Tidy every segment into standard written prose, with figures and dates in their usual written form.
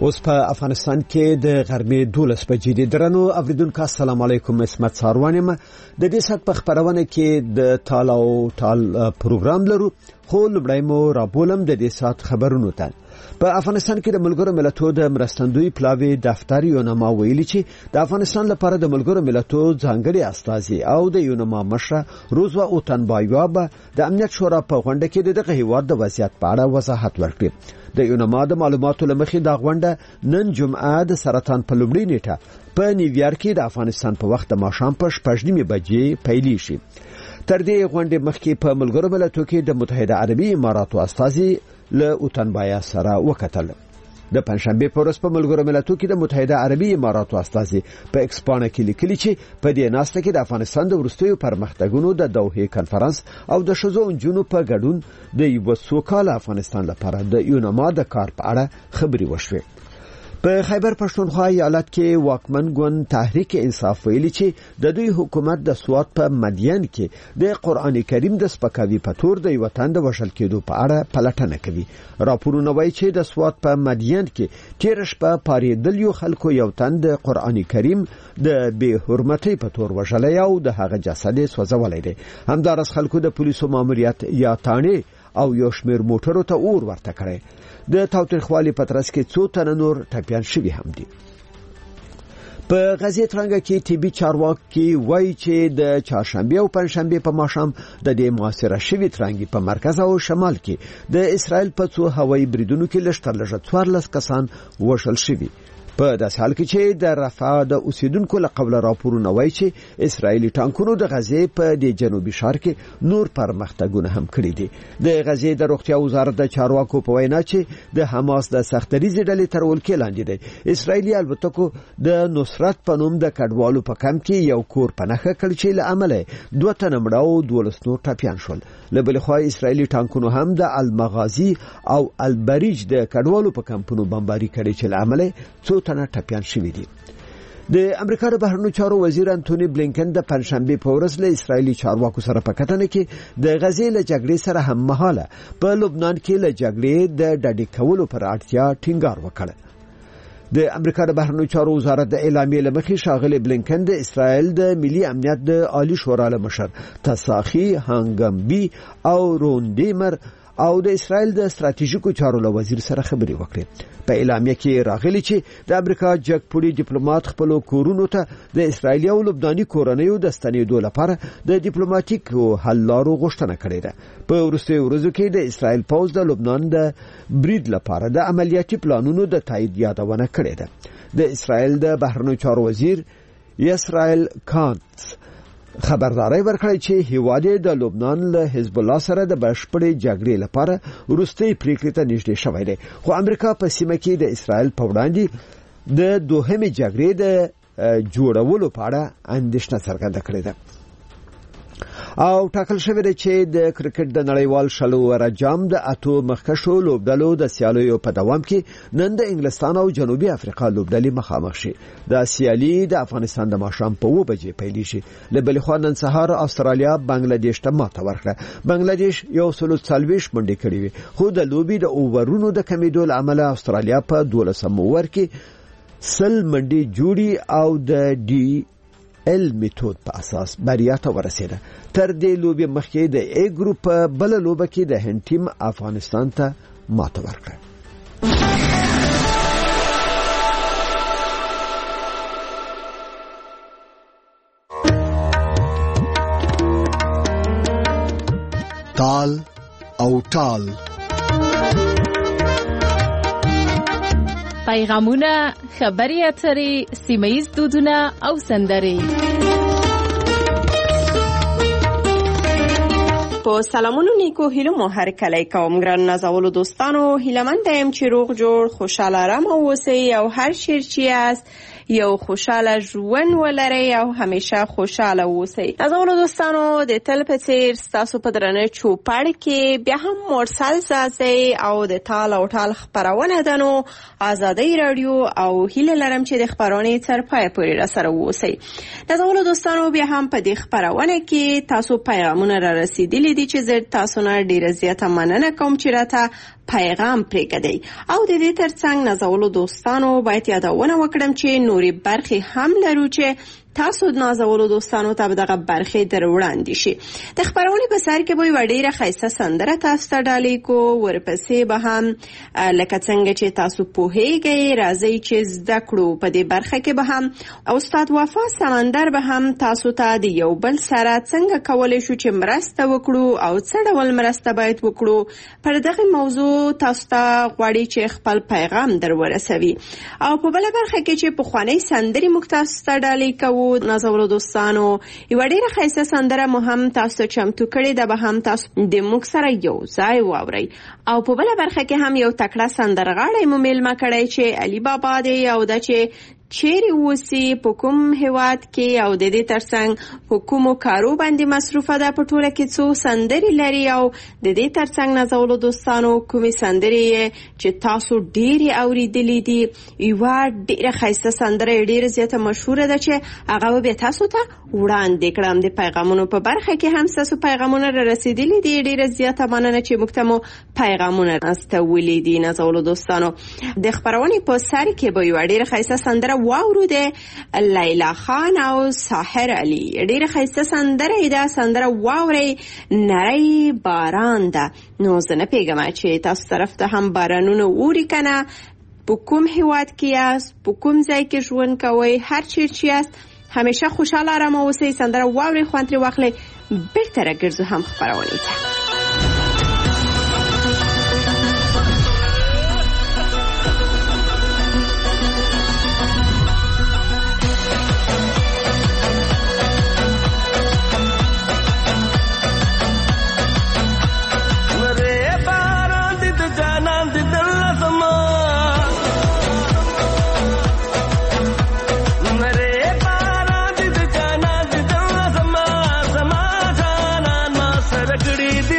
اوس په افغانستان کې د غرمې 12 بجې دي. درنو اوریدونکو السلام علیکم. اسمت ساروانم د دې سات په خبرونه کې د تالاو تال پروګرام لرو، خو لبړای مو رابولم د دې سات خبرونو ته. په افغانستان کې د ملګرو ملتونو د مرستندوی پلاوی دفتر یونما ویلي چې د افغانستان لپاره د ملګرو ملتونو ځانګړي استازي او د یونما مشر روزوا اوتنبایوا د امنیت شورا په غونډه کې دغه هیواد د وضعیت په اړه وضاحت ورکړي. د یونما د معلوماتو لمخې دا غونډه نن جمعه د سرطان په لومړۍ نیټه په نیویارک کې د افغانستان په وخت د ماښام په 6:30 بجې پیل شي. تر دې غونډې مخکې په ملګرو ملتونو کې د متحده عربي اماراتو استازي له اوتنبایا سره وکتل. د پنځشنبه په ورځ په ملګرو ملتونو کې د متحده عربي اماراتو استازي په ایکسپانه کې لیکلي چې په دې ناسته کې د افغانستان د وروستیو پرمختګونو د دوحې کنفرانس او د شذو انجونو په ګډون د یو سوکاله افغانستان لپاره د یونما د کار په اړه خبري وشوه. په خیبر پښتونخوا ایالت کې واکمن ګوند تحریک انصاف ویلي چې د دوی حکومت د سواد په مدین کې د قران کریم د سپکاوي په تور د یو تند وشل کېدو په اړه پلټنه کوي. راپورونه وایي چې د سواد په مدین کې تیر شپه پاریدل یو خلکو یو تند قران کریم د به حرمتۍ په تور وشل او د هغه جسد سوځولای دي. همدارس خلکو د پولیسو ماموریت یا تانه او یو شمیر موټرو ته اور ورته کړی. د تاوتریخوالي په ترڅ کې څو تن نور ټپيان شوي هم دي. په غزې ترنګ کې طبي چارواکي وایي چې د چهارشنبه او پنځشنبه په ماښام د دې موثره شوي ترنګ په مرکز او شمال کې د اسرائیل په څو هوایي بریدونو کې لږ 14 کسان وژل شوي. په داسې حال کې چې د رفح د اوسیدونکو له قبل راپورونه وایي چې اسرایلی ټانکونو د غزې په د جنوبي ښار کې نور پرمختګونه هم کړي دي. د غزې د روغتیا وزارت د چارواکو په وینا چې د حماس د سختریزې ډلې تر ولکې لاندې دي. اسرایلی البته د نصرت په نوم د کډوالو په کمپ کې یو کور پنهخه کړ چې له عمله 2 تن مړه او 12 نور ټپيان شول. له بل خوا اسرایلی ټانکونو هم د المغازي او البریج د کډوالو په کمپونو بمباري کړي چې له عمله څو تنه ټپيان شوي دي. د امریکا د بهرنیو چارو وزیر انټونی بلینکن د پنځشنبه په ورځ له اسرایلی چارواکو سره په کتنه کې د غزې له جګړې سره هم مهاله په لبنان کې له جګړې د ډډې کولو پر اړتیا ټینګار وکړ. د امریکا د بهرنیو چارو وزارت د اعلامیې لمخې شاغلی بلینکن د اسرایل د ملي امنیت د عالی شورا له مشر تساخي هانګمبي او روندیمر او د اسرایل د ستراتیژیکو چارو له وزیر سره خبري وکړي. په اعلامیه کې راغلي چې د امریکا جګپوړي ډیپلوماټ خپل کورونو ته د اسرایل او لبناني کورنیو د ستنېدو لپاره د ډیپلوماټیک حل لارو غوښتنه کړې ده. په وروستیو ورځو کې د اسرایل پوز د لبنان د برید لپاره د عملیاتي پلانونو د تایید یادونه کړې ده. د اسرایل د بهرنیو چارو وزیر اسرائیل کانس خبرداري ورکړی چې هیواد د لبنان له حزب الله سره د بشپړې جګړې لپاره وروستي پریکړې ته نږدې شوی دی. خو امریکا په سیمه کې د اسرائیل په وړاندې د دوهمې جګړې د جوړولو په اړه اندېښنه څرګنده کړې ده. او ټاکل شوی دی چې د کرکټ د نړیوال شلو جام د اتو مخکشو لوبډلو د سیالیو په دوام کې نن د انګلستان او جنوبي افریقا لوبډلې مخامخ شي. د سیالي د افغانستان د ماښام په 2 بجې پیل شي. له بل خوا نن سهار استرالیا بنگلاديش ته ماته ورکړه. بنگلاديش یو 40 منډې کړې وي، خو د لوبي د اوورونو د کمیدو عمله استرالیا په 12 اوور کې 100 منډې جوړي او د ډي میتود په اساس بریا ته ورسېده. تر دې لوبي مخکې د ای ګروپ په بل لوبه کې د هند ټیم افغانستان ته ماته ورکړه. تال او ټال پیغامونه، خبري اترې، سیمه‌ییز دودونه او سندرې. په سلامونو نیکو هیلو مو هر کله کوم ګران نازولو دوستانو، هیلمند یم چې روغ جوړ خوشاله آرام اوسئ او هر شیر چې یاست یو خوشاله ژوند ولرئ او همیشه خوشاله اوسئ. نازولو دوستانو، د تل په څیر ستاسو په درنه چوپړ کې بیا هم مرسل سازئ او د تال او ټال خبرونه دنو آزادۍ رادیو او هیله لرم چې د خبرونه تر پای پورې را سره اوسئ. نازولو دوستانو، بیا هم په دې خبرونه کې تاسو پیغامونه را رسیدلی دي چې زه تاسو نه ډیره زیاته مننه کوم چې راته پیغام پرېږدي. او د دې ترڅنګ نازولو دوستانو باید یادونه وکړم چې نوري برخې هم لرو چې تاسو د نازولو دوستانو ته دغه برخې در وړاندې شي. د خبرونې په سر کې به یوه ډېره ښایسته سندره تاسو ته ډالۍ کو. ورپسې به هم لکه څنګه چې تاسو پوهیږئ راځئ چې زده کړو. په دې برخه کې به هم استاد وفا سمندر به هم تاسو ته د یو بل سره څنګه کولی شو چې مرسته وکړو او څه ډول مرسته باید وکړو پر دغه موضوع تاسو ته غواړي چې خپل پیغام در ورسوي. او په بله برخه کې چې پخوانۍ سندرې موږ تاسو ته ډالۍ کوو نازولو دوستانو، یوه ډېره ښایسته سندره مو هم تاسو چمتو کړې ده، به هم تاسو د موږ سره یو ځای واورئ. او په بله برخه کې هم یو تکړه سندرغاړی مو میلمه کړی چې علي بابا دی او دا چې چیرې اوسي، په کوم هیواد کې او د دې ترڅنګ په کومو کارو باندې مصروفه ده، په ټوله کې څو سندرې لري او د دې ترڅنګ نازولو دوستانو کومې سندرې چې تاسو ډېرې اورېدلې دي. یوه ډېره ښایسته سندره ډېره زیاته مشهوره ده چې هغه به بیا تاسو ته وړاندې کړم. د پیغامونو په برخه کې هم ستاسو پیغامونه را رسېدلي دي. ډېره زیاته مننه چې موږ ته مو پیغامونه استولي دي نازولو دوستانو. د خپرونې په سر کې به یوه ډېره ښایسته سندره واورو د لیلا خان او ساحر علي. ډېره ښایسته سندره ده، سندره واورئ، نری باران ده. نو زه نه پوهېږم چې تاسو طرف ته هم بارانونه اوري که نه، په کوم هیواد کې یاست، په کوم ځای کې ژوند کوئ، هر چیرې چې یاست همیشه خوشحاله آرامه اوسئ. سندره واورئ، خوند ترې واخلئ، بېرته راګرځو هم خپرونې ته. کړی دی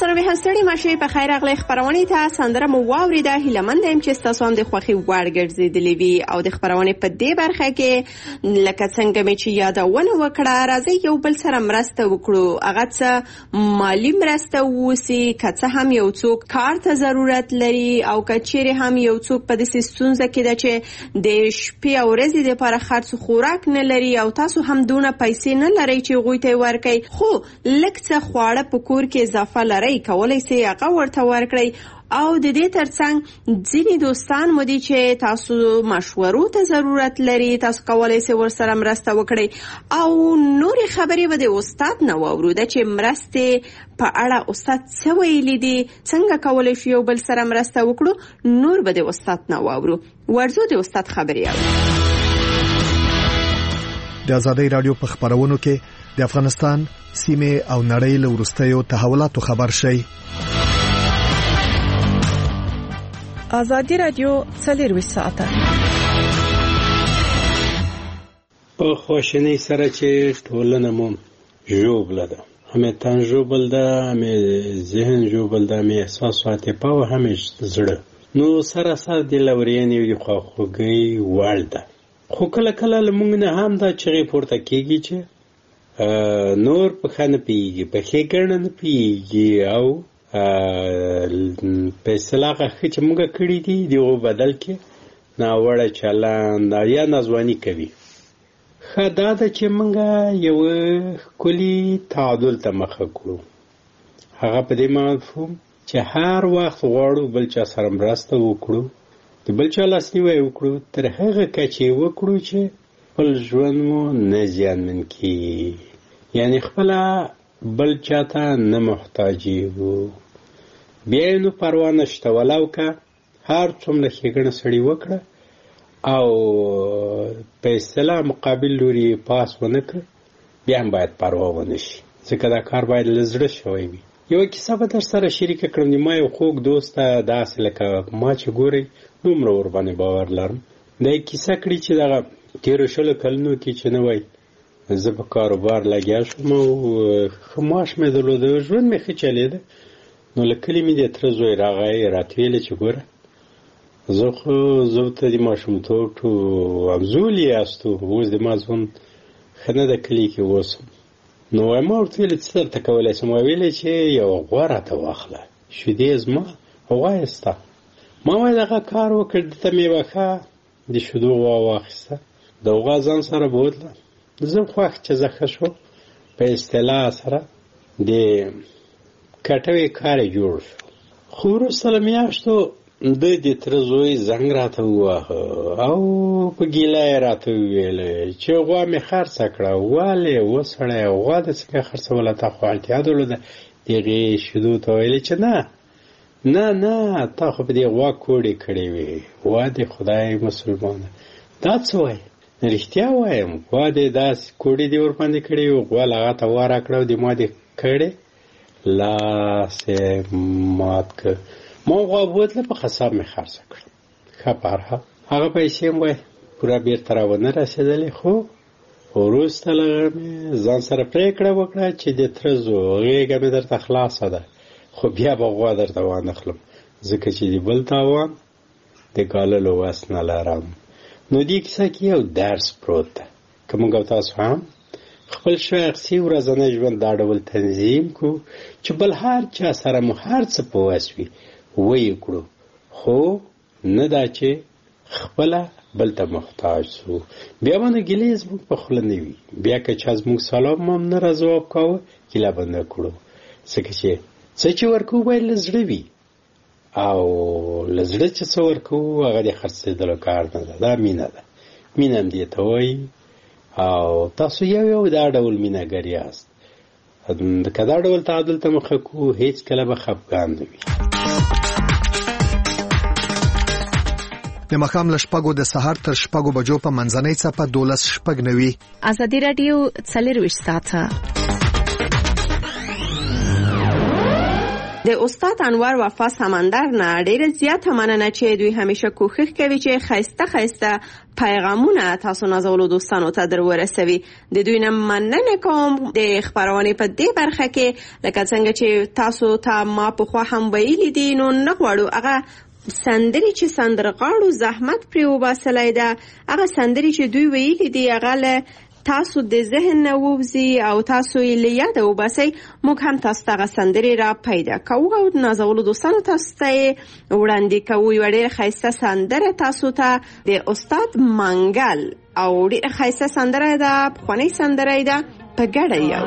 درنوي هستړي مشه په خیر اغلی خبرونه ته سندره مو واوریده. هیلمند یم چې تاسو هم د خوخي وړ ګرځیدلې وي او د خبرونه په دې برخه کې لکه څنګه مې چې یادونه وکړه راځي یو بل سره مرسته وکړو. هغه څه مالی مرسته وسی کڅه هم یو څوک کار ته ضرورت لري او کچېره هم یو څوک په دې ستونزه کې ده چې د شپې او ورځې لپاره خرڅ خوراک نه لري او تاسو هم دونه پیسې نه لري چې غوي ته ورکړي خو لکه خواړه په کور کې اضافه لري کولای شي هغه ورته ورکړي. او د دې ترڅنګ ځینې دوستان مو دي چې تاسو مشورو ته ضرورت لري تاسو کولای شئ ورسره مرسته وکړئ او نورې خبرې به د استاد نه واورو د چې مرسته په اړه استاد څه ویلي دي څنګه کولای شو یو بل سره مرسته وکړو نور به د استاد نه واورو. ورزو د استاد خبرې اورو. د آزادۍ رادیو په خبرونو کې د افغانستان سیمه او نړۍ له وروستیو تحولاتو خبر شي. آزادۍ رادیو 24 ساعته په خوشنۍ سره چې ټولنه مو جوړه ده همې تن جوړه ده همې ذهن جوړه ده همې احساسات په همې زړه نو سره سره د لورینې یو خوږی والده خو کله کله موږ نه هم دا چې پورته کیږي چې نور په خانه پیږي په خېګړه نه پیږي او په اصطلاح چې موږ کړی دي دیو بدل کې ناوړه چلند یا نازوانی کوي. خدا د چې موږ یو کلی تعادل ته مخه کړو هغه په دې مفهوم چې هر وخت غواړو بل چا سره مرسته وکړو د بل چا لاسنیوی وکړو تر هغه کچې وکړو چې خپل ژوند مو نه زیانمن کړي یعنی خپل بل چاته نه محتاجي وو بیا نو پروا نشته ولاو که هر څومره ښېګڼه سړی وکړه او په اصطلاح مقابل لوري پاس ونه کړه بیا هم باید پروا ونه شي ځکه دا کار باید له زړه شوی وي. یوه کیسه به در سره شریکه کړم ما یو خوږ دوست داسې لکه ما چې ګورئ دومره ورباندې باور لرم دا یې کیسه کړي چې دغه تېرو شلو کلونو کې چې نه وای زه په کاروبار لګیا شوم او ښه معاش مې درلوده ژوند مې ښه چلېده نو له کلي مې د تره زوی راغی راته ویلې چې ګوره زه خو زه ته د ماشومتوب همزولي یاستو اوس د ما ژوند ښه نه د کلي کې اوسم نو وایم ما ورته ویلې څه درته کولی شم ویلې چې یوه غوا راته واخله شیدې زما غوا یې ستا ما وایي دغه کار وکړ دته مې به ښه د شیدو غوا واخیسته د غوا ځان سره بوتله زه خوښ چې زه ښه شو په اصطلاح سره د کټوې کار جوړ شو خو وروسته له میاشتو د تره زوی زنګ راته وواهه او په ګیله یې راته وویل چې غوا مې خرڅه کړه ولې وسړی غوا د څنګه خرڅوله تا خو اړتیا درلوده د هغې شیدو ته ویلې چې نه تا خو په دې غوا کوډې کړې وې غوا د خدای مسلمانه دا څه وایي رښتیا وایم غوا دې داسې کوډې دې ورباندې کړې وې غوا له هغه ته وا راکړه او د ما دې کړې لاس یې مات کړ ما غوا بوتله په قصاب مې خرڅه کړه ښه په هر حال هغه پیسې هم وایي پوره بېرته راونه رسېدلې خو وروسته له هغه مې ځان سره پرېکړه وکړه چې د تره زو غېږه مې درته خلاصه ده خو بیا به غوا درته وانخلم ځکه چې د بل تاوان د ګاللو وس نه لرم. نو دې کیسه کې یو درس پروت ده که موږ او تاسو هم خپل شخصي ورځنی ژوند دا ډول تنظیم کو چې بل هر چا سره مو هر څه په وس وي ویې کړو خو نه دا چې خپله بل ته محتاج سو بیا باندې ګیلې زموږ په خوله نه وي بیا که چا زموږ سلام هم نه راځواب کاوه ګیله به نه کړو ځکه چې څه چې ورکوو باید له زړه وي او له زړه چې څه ورکوو هغه د خرڅېدلو کار نه ده دا مینه ده مینه هم دې ته وایي او تاسو یو دا ډول مینهګر یاست که دا ډول تعادل ته مخه کوو هیڅ کله به خفګان نه وي. د ماښام له شپږو د سهار تر شپږو بجو په منځنۍ څپه 12:09 آزادۍ رادیو 24 ساعته د استاد انور وفا سمندر نه ډیره زیاته مننه چې دوی همیشه کوښښ کوي چې خیسته پیغامونه تاسو نازولو دوستانو ته در ورسوي. د دوی نه مننه کوم د خبرونه په دې برخه کې لکه څنګه چې تاسو ته ما په خوا هم ویلي دي نو نه غواړو هغه سندري چې سندرغاړو زحمت پرې وباسلای ده هغه سندري چې دوی ویلي دي هغه تاسو د ذهن نووزي او تاسو یې لیاد وباسي موږ هم تاسو ته سندري را پیدا کوو او نازولو دوستانو تاسو ته وړاندې کوو. یو ډېر ښایسته سندره تاسو ته د استاد منګل او ډېر ښایسته سندره ده پخوانۍ سندره ده په ګډه یو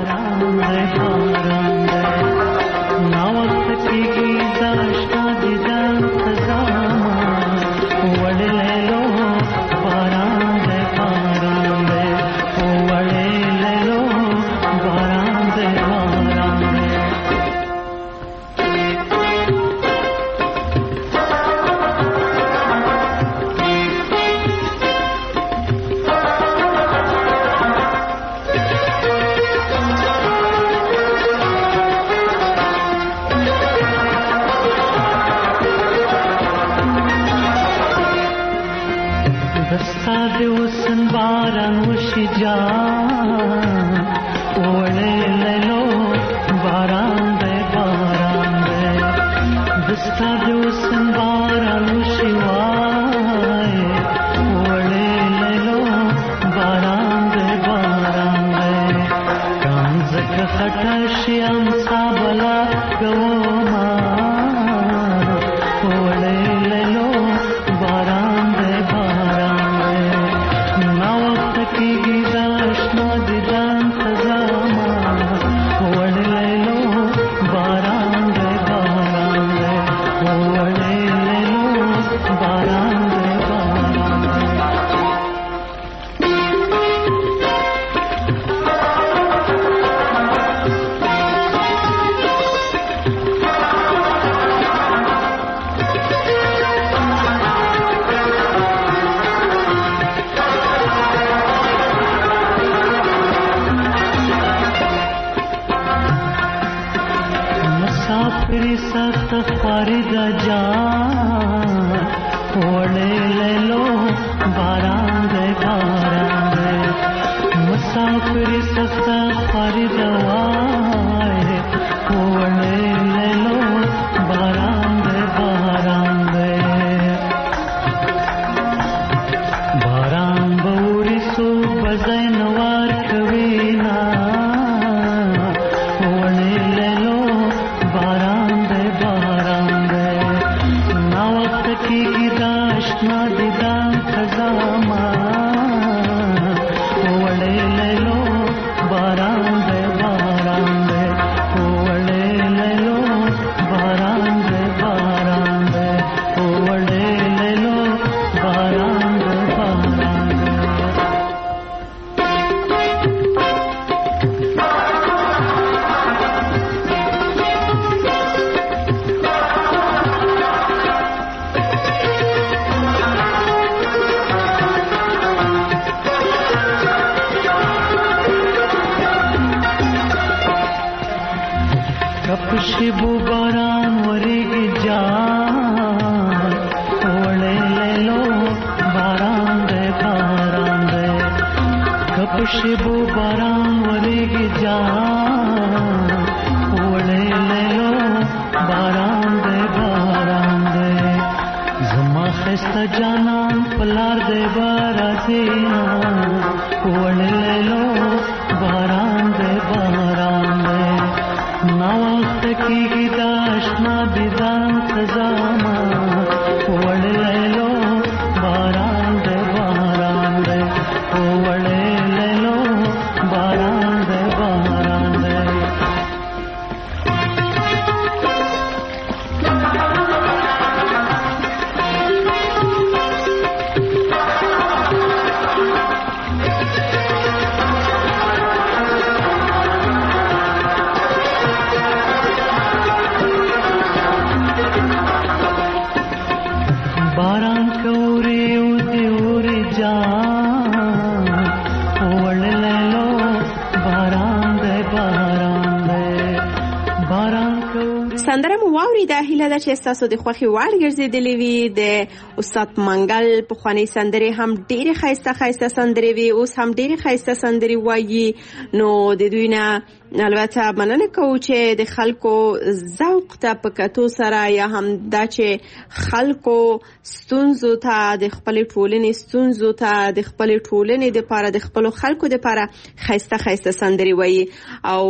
سندره مو واورېده. هیله ده چې ستاسو د خوښې وړ ګرځېدلې وي. د استاد منګل پخوانۍ سندرې هم ډېرې ښایسته سندرې وي، اوس هم ډېرې ښایسته سندرې وایي. نو د دوی نه البته مننه کوو چې د خلکو ذوق ته په کتو سره یا هم دا چې خلکو ستونزو ته، د خپل ټولنې ستونزو ته، د خپل ټولنې لپاره، د خپل خلکو لپاره ښایسته سندرې وایي. او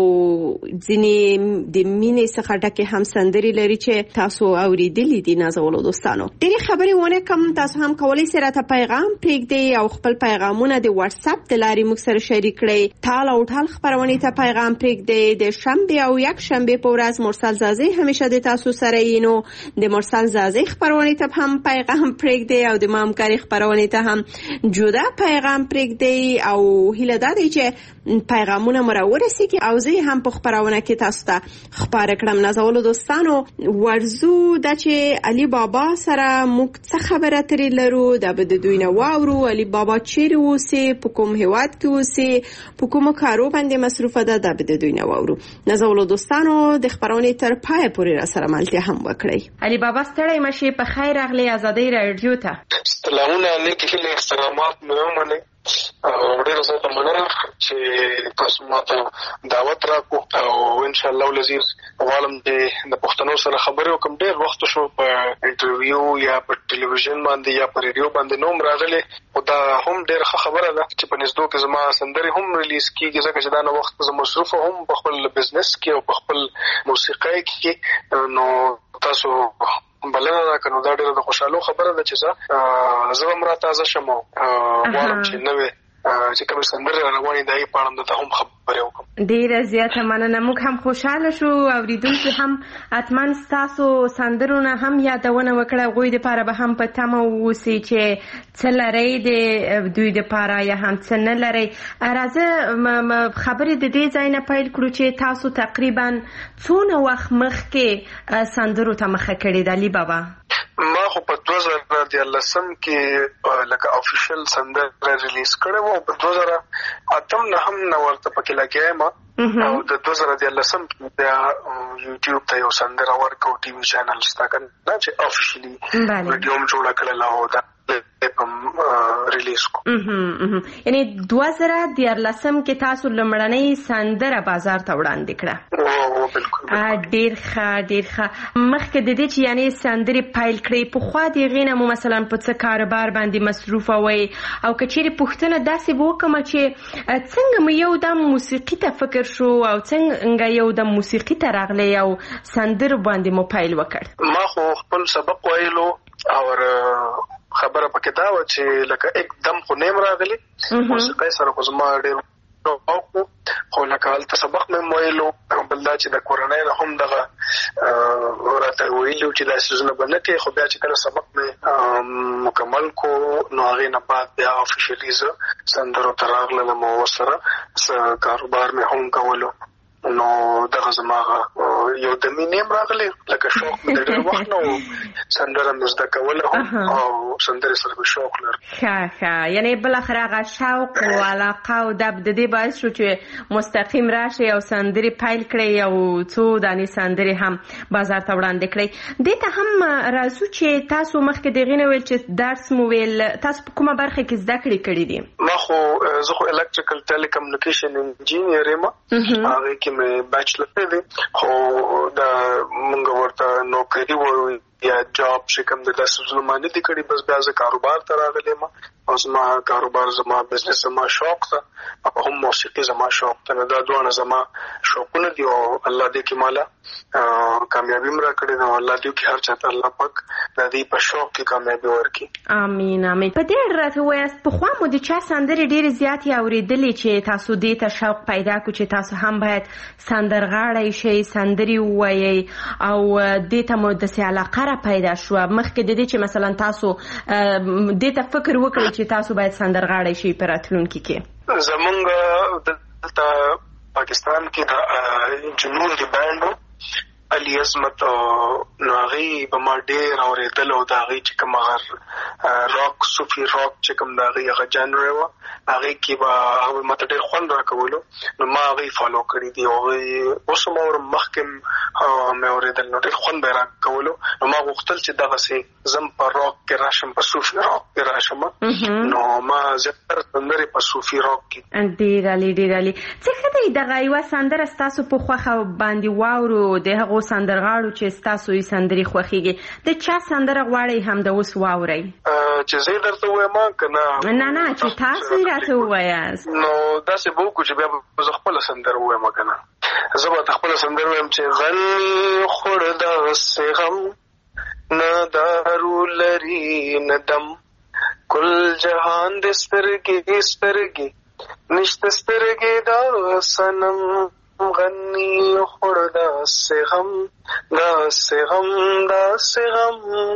ځینې د مینې څخه ډکې هم سندرې لري چې تاسو اوریدلې دي. نازولو دوستانو، ډېرې خبرې ونه کم، تاسو هم کولی شئ راته پیغام پرېږدئ او خپل پیغامونه د واتس اپ د لارې موږ سره شریک کړئ. ټال او ټال خپرونې ته پیغام پرېږدئ. د شنبې او یک شنبې په ورځ مرسل زازی همیشه د تاسو سره یې، نو د مرسل زازی خپرونې ته هم پیغام پرېږدئ او د ما همکاري خپرونې ته هم جدا پیغام پرېږدئ. او هیله ده دی چې پیغامونه مو راورسیږي او زه هم په خپرونه کې تاسو ته خبره کړم. نازولو دوستانو، ورزو د چې علي بابا سره موږ څه خبره ترې لرو، دا به د دوی نه واورو. علي بابا چیرې اوسي، په کوم هیواد کې اوسي، په کومو کارو باندې مصروفه ده، دا به د دوی نه واورو. نازولو دوستانو، د خبرونې تر پای پورې را سره ملتیا هم وکړئ. علي بابا ستړی مشي، په خیر راغلی آزادۍ رادیو ته. سلامونه علیکم، احترامات مې ومنئ. ډېره زیاته مننه چې تاسو ماته دعوت راکړو او ان شاء الله العزیز غواړم چې د پښتنو سره خبرې وکړم. ډېر وخت شو په انټرویو یا په ټلویزیون باندې یا په ریډیو باندې نوم راغلی، او دا هم ډېره ښه خبره ده چې په نږدې کې زما سندرې هم ریلیز کېږي، ځکه چې دا نه وخت زه مصروفه هم په خپل بزنس کې او په خپل موسیقۍ کې. نو تاسو بلنه راکړو، دا ډېره د خوشحالو خبره ده چې زه هم را تازه شم او غواړم چې نوې چې کومې سندرې روانې دي په اړه ته هم خبرې وکړم. ډېره زیاته مننه. موږ هم خوشحاله شو، اوریدونکي هم اتمن ستاسو سندرونه هم یادونه وکړه. هغوی دپاره به هم په تمه واوسئ چې څه لرئ د دوی دپاره یا هم څه نه لرئ. راځه خبرې د دې ځای نه پیل کړو چې تاسو تقریبا څونه وخت مخکې سندرو ته مخه کړې ده علي بابا؟ ما خو په 2013 کې لکه افیشل سندره ریلیز کړې وه، په 2008 نه هم نه ورته پکې لګیا یم. او د 2013 کې بیا یوټیوب ته یو سندره ورکړو، ټي وي چینل شته که نه چې افیشلي ویډیو هم جوړه کړله او دا ریلیز کو. یعنی 2013 کې تاسو لومړنۍ سندره بازار ته وړاندې کړه. بالکل ډېر ښه. مخکې د دې چې یعنی سندرې پیل کړې، پخوا د هغې نه مو مثلا په څه کاروبار باندې مصروفه وئ؟ او که چیرې پوښتنه داسې به وکړم چې څنګه مو یو دم موسیقي ته فکر شو او څنګه یو دم موسیقي ته راغلی او سندرو باندې مو پیل وکړ؟ ما خو خپل سبق ویلو او خبره پکې دا و چې لکه एकदम خو نیم راغلی موسیقۍ سره خو زما ډېر خو لکه هلته سبق مې ویلو، بل دا چې د کورنۍ نه هم دغه راته ویلو چې دا څیزونه به نه کوې، خو بیا چې کله سبق مې مکمل کو نو هغې نه بعد بیا افیشلي زه سندرو ته راغلم او ورسره کاروبار مې هم کولو. نو دغه زما یو د مینې راغلی، لکه شوق مې د ډېر وخت نه سندره مې زده کوله هم او سندرې سره مې شوق لرم. ښه. یعنې بالاخره هغه شوق او علاقه او د دې باعث شو چې مستقیم راشئ او سندرې پیل کړئ او څو دانې سندرې هم بازار ته وړاندې کړئ. دې ته هم راځو چې تاسو مخکې د هغې نه ویل چې درس مو ویل، تاسو په کومه برخه کې زده کړې کړي دي؟ زه خو الکتریکل ټیلیکمونیکیشن انجینیر یم، هغې کې مې بیچلر دی، خو دا مونږ ورته نوکري وایو یا جاب چې کوم د داسې څیزونه ما نه دي کړي. بس بیا زه کاروبار ته راغلی یم او زما کاروبار زما بزنس زما شوق ده او هم موسیقي زما شوق ده. دا دواړه زما شوقونه دي او الله دې کې مالا کامیابي م راکړې ده او الله دې کې هر چاته الله پاک د دې په شوق کې کامیابي ورکړي. امین. په دې اړه راته ووایاست، پخوا مو د چا سندرې ډېرې زیاتې اورېدلې چې تاسو دې ته شوق پیدا کړو چې تاسو هم باید سندرغاړی شئ، سندرې ووایئ او دې ته مو داسې علاقه پیدا شو؟ مخکې د دې چې مثلا تاسو دې ته فکر وکړئ چې تاسو باید سندرغاړی شئ په راتلونکي کې؟ زمونږ دلته پاکستان کې د جنون دی بانډ علي عظمت نو هغه به ما ډېر اورېدل او د هغې چې کوم راک صوفي راک چې کوم د هغې هغه جانر و هغې کې به هغه ماته ډېر خوند راکولو نو ما هغې فالو کړي دي او هغې اوس هم اورم مخکې مې اورېدل نو ډېر خوند به یې راکولو نو ما غوښتل چې دغسې زم په راک کې راشم په صوفي راک کې راشم نو ما زیاتره سندرې په صوفي راک کې ډېر عالي ډېر عالي څه ښه دی دغه یوه سندره ستاسو په خوښه باندې واورو د هغو سندرغاړو چې ستاسو یې سندرې خوښېږي د چا سندره غواړئ هم د اوس واورئ چې زه یې درته ووایم که نه چې تاسو یې راته ووایاست نو داسې به وکړو چې بیا به زه خپله سندره ووایم که نه زه به ته خپله سندره ووایم چې غني خوړ داسې غم نه دارو لري نه دم کل جهان د سترګې سترګې نشته سترګې دا صنم غني خوړ داسې غم داسې غم داسې غم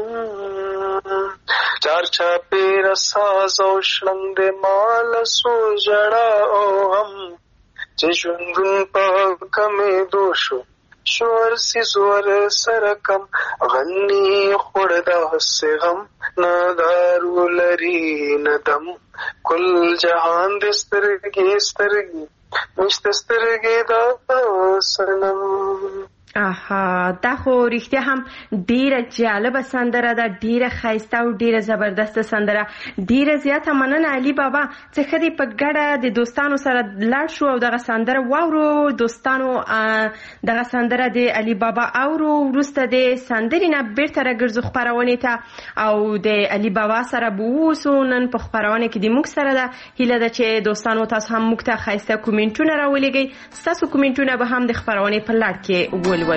چار چاپېره ساز او شړنګ د مال سو ژړا او غم چې ژوندون په کمېدو شو شور سی زور سره کم غني خوړ داسې غم نه دارو لري نه دم کل جهان د سترګې سترګې نشته سترګې دا صنم آها دا خو رښتیا هم ډیره جالبه سندره ده ډیره ښایسته او ډیره زبردسته سندره ډیره زیاته مننه علي بابا چې ښه دی په ګډه د دوستانو سره لاړ شو او دغه سندره واورو دوستانو دغه سندره د علي بابا اورو وروسته د سندرې نه بیرته راګرځو خپرونې ته او د علي بابا سره به واوسو نن په خپرونه کې د موږ سره ده هیله ده چې دوستانو تاسو هم موږ ته ښایسته کومنټونه راولېږئ ستاسو کومنټونه به هم د خپرونې په لړ کې ولولو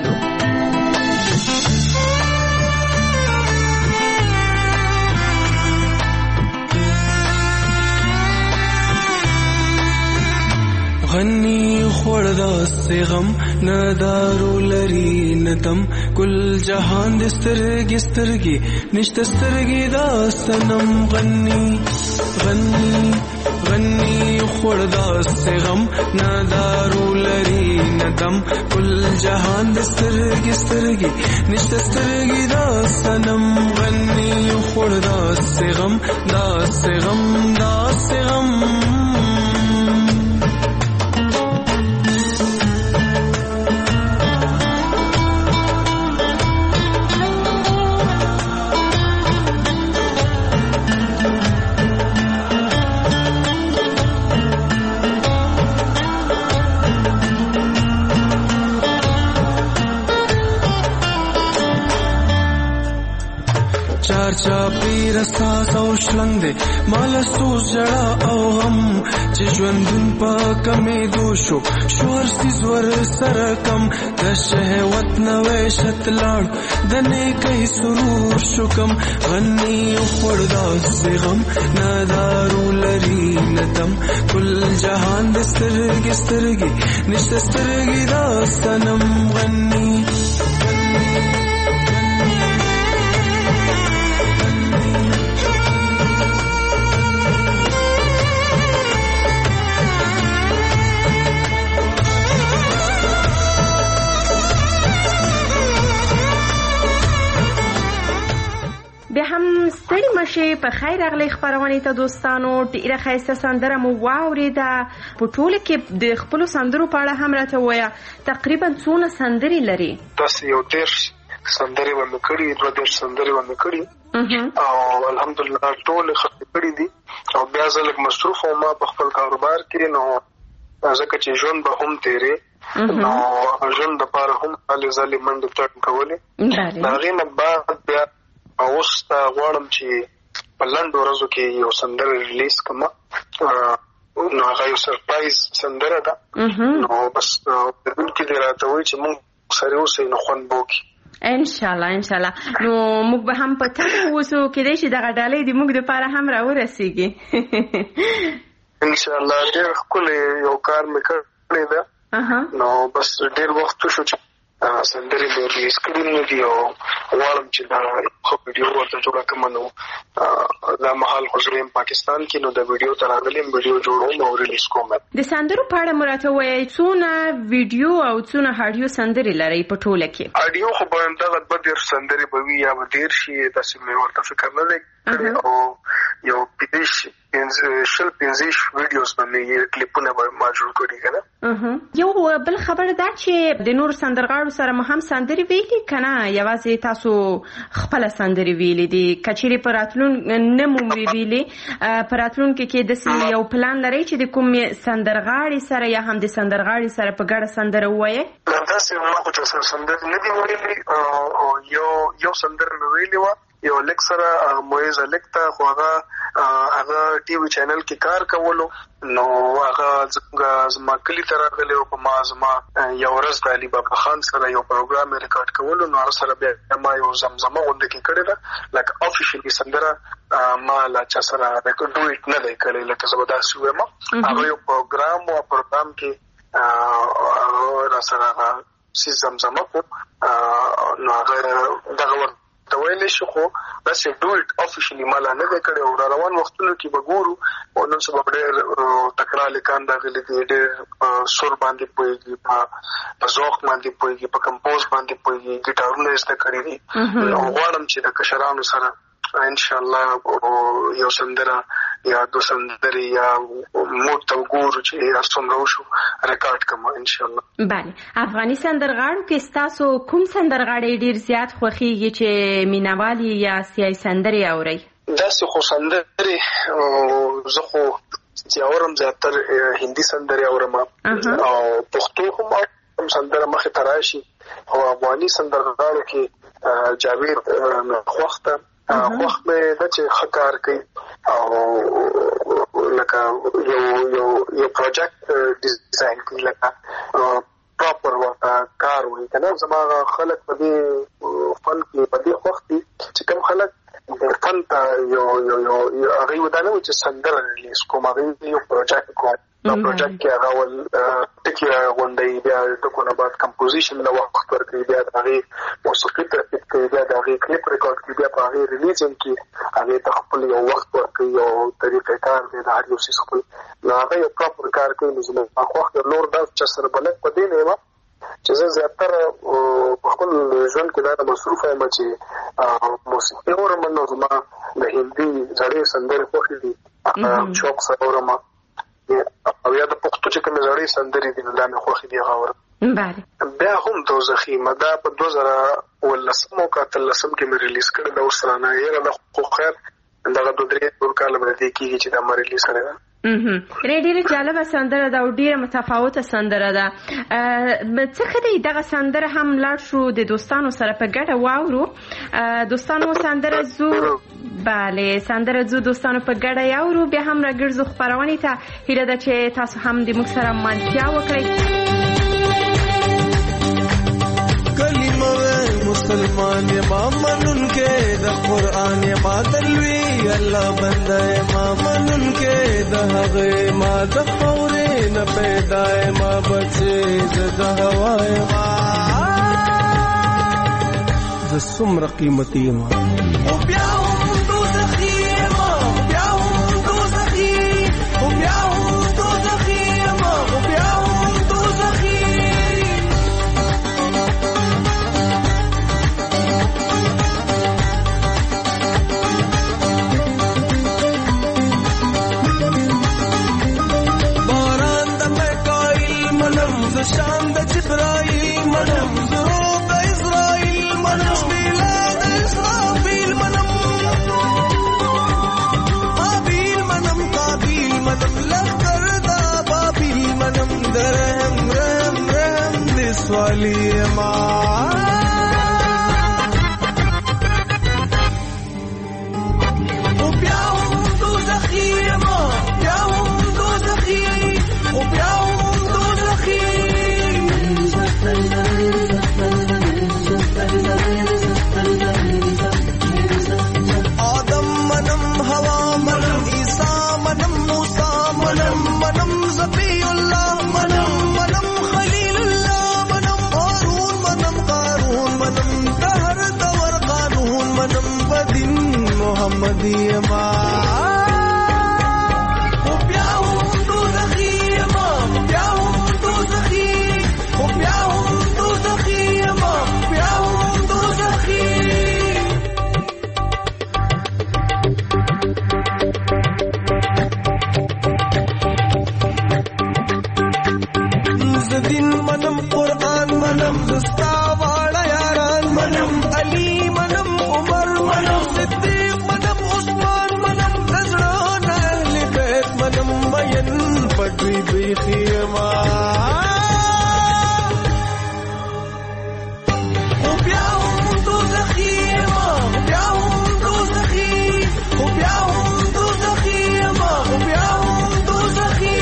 غني خوړ داسې غم نه دارو لري نه دم کل جهان د سترګې سترګې نشته سترګې دا صنم غني غني غني خوړ داسې غم نه دارو لري نه دم کل جهان د سترګې سترګې نشته سترګې دا صنم غني خوړ داسې غم داسې غم داسې غم چار چاپی رساس او شلنګ دی مال سوز جړه او غم چې ژوندون په کمېدو شو شور سیز ور سره کم د شهوت نه وحشت لاړ د نیکۍ سرور شو کم غني خوړ داسې غم نه دارو لري نه دم کل جهان د سترګې سترګې نشته سترګې دا صنم غني بیا هم ستړي مشي په خیر راغلی خپرونې ته دوستانو ډیره ښایسته سندره مو واورېده په ټوله کې د خپلو سندرو په اړه هم راته ووایه تقریبا څونه سندرې لري داسې یو 10 سندرې به مې کړي 2 سندرې به مې کړي او الحمدلله ټولې ختمې کړي دي او بیا زه لږ مصروف وم په خپل کاروبار کې نو ځکه چې ژوند به هم تېرې نو ژوند دپاره هم هلې ځلې منډې تړ کولې د هغې نه بعد بیا اوس ته غواړم چې په لنډو ورځو کې یو سندره ریلیز کړم نو هغه یو سرپرایز سندره ده نو بس دلته دې راته وایي چې موږ سره اوسئ نو خوند به وکړي انشاءالله نو موږ به هم په تمه اوسو کېدای شي دغه ډالۍ د موږ دپاره هم راورسېږي انشاءالله ډېر ښکلی یو کار مې کړی ده نو بس ډېر وخت شو چې سندري ریلیز کړي نو دی او غواړم چې دا خو ویډیو ورته جوړه کړم نو دا مهال حضورم پاکستان کې نو د ویډیو ترغلم ویډیو جوړوم او ریلیز کوم. د سندرو په اړه مراته وایي څونه ویډیو او څونه هډیو سندري لري په ټوله کې؟ اډیو خو به دغه به ډیر سندري به وي یا به ډیر شي تاسو مې ورته فکر نه لګ او یو پیش شل پنځه ویډیوز باندې کلیپونه به ما جوړ کړی کنه. یو بل خبر دا چې د نور سندرغاړو سره هم سندري ویلي کنه یوازې تاسو خپل سندري ویلي دي کچيري پراتلون نه مو ویلي پراتلون کې د یو پلان لري چې د کوم سندرغاړي سره یا هم د سندرغاړي سره په ګډه سندره وایي؟ تاسو نو چې سندري نه دی ویلي او یو سندره ویلي و یو لیکسره مویز لیکتا خو هغه ټي وي چینل کې کار کولو نو هغه زما کلی تر غلې او په ما زما یو ورځ د علي بابا خان سره یو پروګرام ریکارډ کولو نو هغه سره بیا ما یو زمزمه غونډه کې کړې ده لکه افیشلی سندره ما لا چا سره ریکارډ ډویټ نه دی کړی لکه زبردست ویم هغه یو پروګرام کې را سره سي زمزمه کو نو هغه دغه ته ویل شي خو دا چې ډویټ افیشلی مالا نه دی کړی او روان وختونو کې به ګورو او نن سبا ډېر تکړه لیکان راغلي دي ډېر سور باندې پوهېږي په ذوق باندې پوهېږي په کمپوز باندې پوهېږي ګیټارونه یې زده کړي دي نو غواړم چې د کشرانو سره ان شاء الله یو سندره یا دو سندري یا موږ ته وګورو چې څومره وشو ریکارډ کوم ان شاء الله. بله افغاني سندرغاړو کې ستاسو کوم سندرغاړی ډیر زیات خوښیږي چې مینوالي یا سیاسي سندري اوري؟ داسې خو سندري زه خو چې اورم زیاتر هندي سندري اورم او پښتو هم سندره مخې ته راشي او افغاني سندرغاړو کې جاوید خوښته وخت مې د چې خکار کوي او لکه یو پروجیکټ ډیزاین کوي لکه پراپر ورته کار وایي کنه زما خلک په دې فن کې په دې وخت چې کوم خلک فن ته یو هغه ودانه چې سندره ریلیز کوم هغه یو پروجیکټ کوم نو پروجیکټ کې هغه ول ټکی غونډې بیا ټکونه بعد کمپوزیشن نو وخت ورکړي بیا هغه موسیقي ترتیب کوي بیا هغه کلیپ ریکارډ کوي بیا هغه ریلیزینګ کې هغه خپل یو وخت ورکړي او طریقې کار دی د هر یو څه خپل نو هغه یو پراپر کار کوي نو زموږ په وخت نور د چا سره بلد پدې نه و چې زه زیاتره خپل ژوند کې دا مصروف یم چې موسیقي اورم نو زما د هندي زړې سندرې خوښې دي شوق سره اورم او یا د پښتو چې کوم زړې سندرې دي نو دا مې خوښې دي غوړ بله بیا هم دوزخي مدا په 2013 کې مې ریلیز کړل دا اوس رانه یې د خو خیر دغه 2-3 کال باندې کېږي چې دا مې ریلیز کړل ډېره جالبه سندره ده او ډېره متفاوته سندره ده څه ښه دی دغه سندره هم لاړ شو د دوستانو سره په ګډه واورو دوستانو سندره زو بله سندره زو دوستانو په ګډه یاورو بیا هم راګرځو خپرونې ته هیله ده چې تاسو هم د موږ سره ملتیا وکړئ کلمه مسلمان ما منن کې د قران ما تلوي الله بنده ما منن کې د هغه ما د خورې نه پیدا ما بچي د هواي ما د سمر قیمتي ما او بیا هم دوزخي ما بیا هم دوزخي او بیا هم دوزخي ما او بیا هم دوزخي شام د جبرائیل منم زروب د اسرائیل منم میلاد اسرافیل منم دوی بیخیما او بیا هم دوزخیما او بیا هم دوزخی او بیا هم دوزخیما او بیا هم دوزخی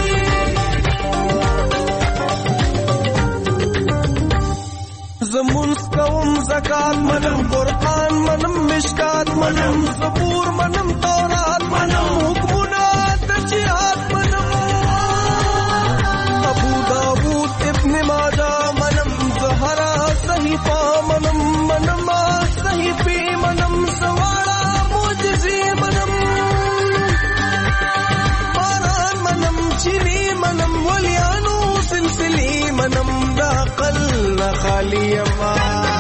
زمونس کوم زکات منم قرآن منم مشکات منم زبور منم تورات منم حکمنا تشریعات منم ابو داود ابن ماجه منم زهرا صحیفه منم منم صحیفه منم سوارا معجزې منم باران منم چینی منم ولیانو سلسلې منم د عقل نه خالی ما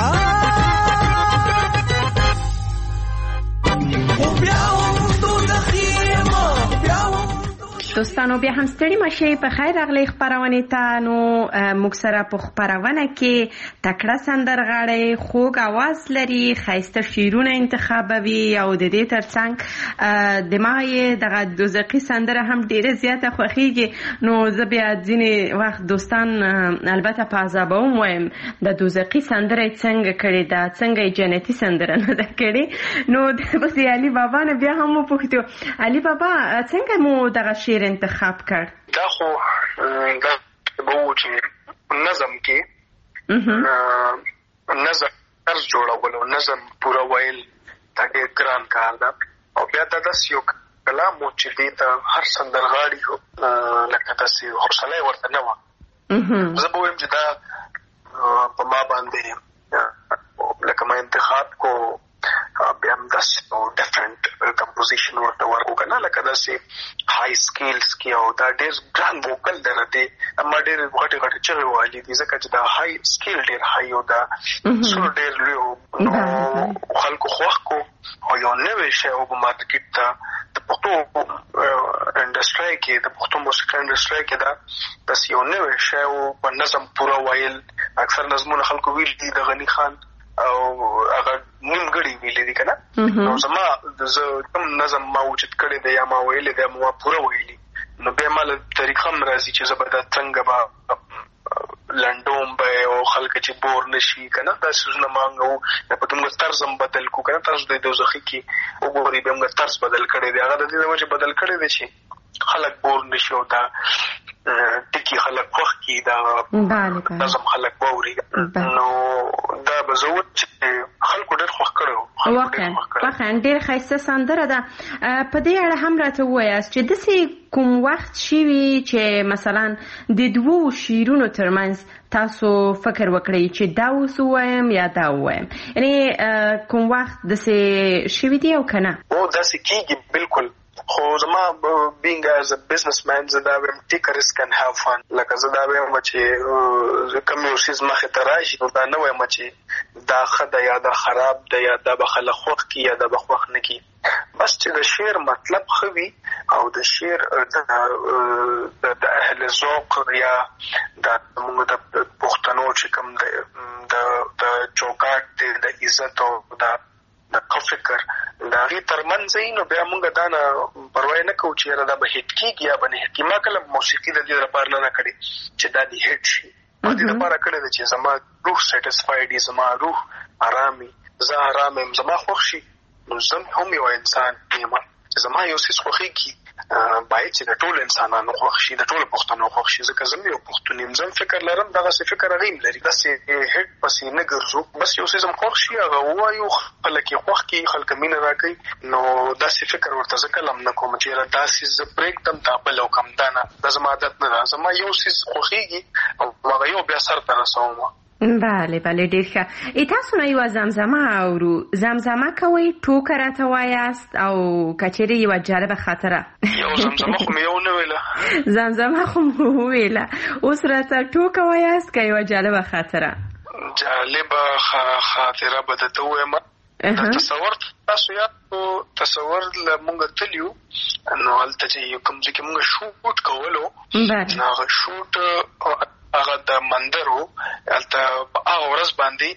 دوستانو بیا هم ستړي مشي په خیر راغلی خبرونه ته نو موږ سره په خبرونه کې تکړه سندرغاړي خوږ आवाज لري خاصه شیرونه انتخابوي او د دې ترڅنګ د ماي دغه دوزقي سندره هم ډیره زیاته خوخيږي نو زه بیا ځینې وخت دوستان البته په عذابوم وایم د دوزقي سندره څنګه کړي دا څنګه جنتي سندره نه ده کړي نو د علي بابا نه بیا هم پوښتو علي بابا څنګه مو دغه شعر انتخاب کړ دا خو دا بو چې نظم کې نظم تر جوړولو نظم پورا ویل دا ډېر ګران کار ده او بیا دا داسې یو کلام و چې دې ته هر سندرغاړي لکه داسې حوصله ورته نه وه زه به وایم چې دا په ما باندې لکه ما انتخاب کو بیا هم داسې ډفرنټ کمپوزیشن ورته ورکو که نه لکه داسې های سکیلز کې او دا ډېر ګران ووکل دی دی اما ډېرې غټې غټې چغې وهلي دي ځکه چې دا های سکیل ډېر های او دا سور ډېر لوی نو خلکو خوښ کو او یو نوی شی و په مارکېټ ته د پښتو انډسټرۍ کې د پښتو موسیقۍ انډسټرۍ کې دا داسې یو نوی شی و په نظم پوره ویل اکثر نظمونه خلکو ویل دي د غني خان او هغه نیمګړی ویلې دي که نه نو زما زه کوم نظم ما وجود کړی دی یا ما ویلې دی ما پوره ویلي نو بیا ما له طریقه هم راځي چې زه به دا څنګه به لنډوم به او خلک چې بور نشي که نه دا څیزونه ما هغه یا په دومره طرز هم بدل کړو که نه تاسو د دوزخي کې وګورئ بیا موږ طرز بدل کړی دی هغه د دې د وجې بدل کړی دی چې خلک بور نشي او دا ټکي خلک خوښ کړي دا نظم خلک واوري نو دا به زه چې خلکو ډېر خوښ کړی و واقعا ډېر ښایسته سندره ده په دې اړه هم راته ووایاست چې داسې کوم وخت شوي چې مثلا د دوو شعرونو ترمنځ تاسو فکر وکړئ چې دا اوس ووایم یا دا ووایم یعنې کوم وخت داسې شوي دي او که نه داسې کېږي بالکل خو زما being as a businessman زه دا وایم take a risk and have fun لکه زه دا وایم چې کوم یو څیز مخې ته راشي نو دا نه وایم چې دا ښه ده یا دا خراب ده یا دا به خلک خوښ کړي یا دا به خوښ نه کړي بس چې د شعر مطلب ښه وي او د شعر د اهل ذوق یا زموږ د پښتنو چې کوم د چوکاټ دی د عزت او د فکر د هغې ترمنځ یې نو بیا موږ دا نه پروا نه کوو چې یاره دا به هیټ کېږي یا به نه هیټ کېږي ما کله موسیقي د دې لپاره نه کړې چې دا دې هیټ شي ما دې لپاره کړې ده چې زما روح سیټسفاید وي زما روح ارام وي زه ارام یم زما خوښ شي نو زه هم یو انسان یم چې زما یو څیز خوښېږي باید چې د ټولو انسانانو خوښ شي د ټولو پښتنو خوښ شي ځکه زه یو پښتون یم زه فکر لرم دغسې فکر هغې هم لري داسې هیټ پسې نه ګرځو بس یو څیز هم خوښ شي هغه ووایو خلک یې خوښ کړي خلک مینه راکوي نو داسې فکر ورته زه کله هم نه کوم چې یاره دا څیز زه پرېږدم دا بل وکړم دا نه دا زما عادت نه ده زما یو څیز خوښېږي او هغه یو بیا سر ته رسوم بله ډېر ښه تاسو نه یوه زمزمه اورو زمزمه کوئ ټوکه راته وایاست او که چیرې یوه جالبه خاطره یو زمزمه خو مې یو نه ویله زمزمه خو مو وویله اوس راته ټوکه وایاست که یوه جالبه خاطره جالبه خاطره به درته ووایم تصور تاسو یاد تصور له مونږ تللي نو هلته چې کوم ځای کې مونږ شوټ کولو نو هغه شوټ هغه د مندر و هلته په هغه ورځ باندې